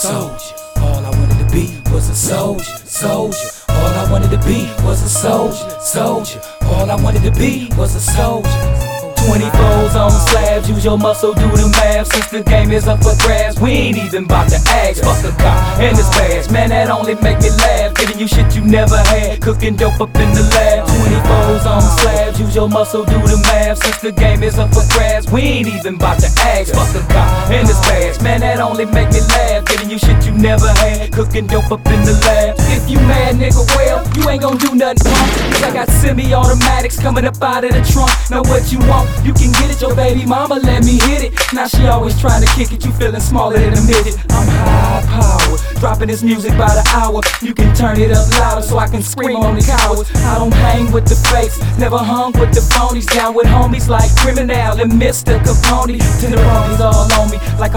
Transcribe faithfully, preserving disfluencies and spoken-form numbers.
soldier. All I wanted to be was a soldier, soldier. All I wanted to be was a soldier, soldier. All I wanted to be was a soldier. twenty-fours on slabs, use your muscle, do the math. Since the game is up for grabs, we ain't even bout to ask. Fuck a cop and his badge, man, that only make me laugh. Giving you shit you never had, cooking dope up in the lab. twenty-fours on slabs, use your muscle, do the math. Since the game is up for grabs, we ain't even bout to ask. Fuck a cop and his badge, man, that only make me laugh. Giving you shit you never had, cooking dope up in the lab. If you mad, nigga, well, you ain't gon' do nothing wrong. Cause I got semi-automatics coming up out of the trunk. Know what you want, you can get it, your baby mama let me hit it. Now she always trying to kick it, you feeling smaller than a midget. I'm high power, dropping this music by the hour. You can turn it up louder so I can scream on the cowards. I don't hang with the fakes, never hung with the phonies. Down with homies like Criminal and Mister Capone. Tenderonis all on me like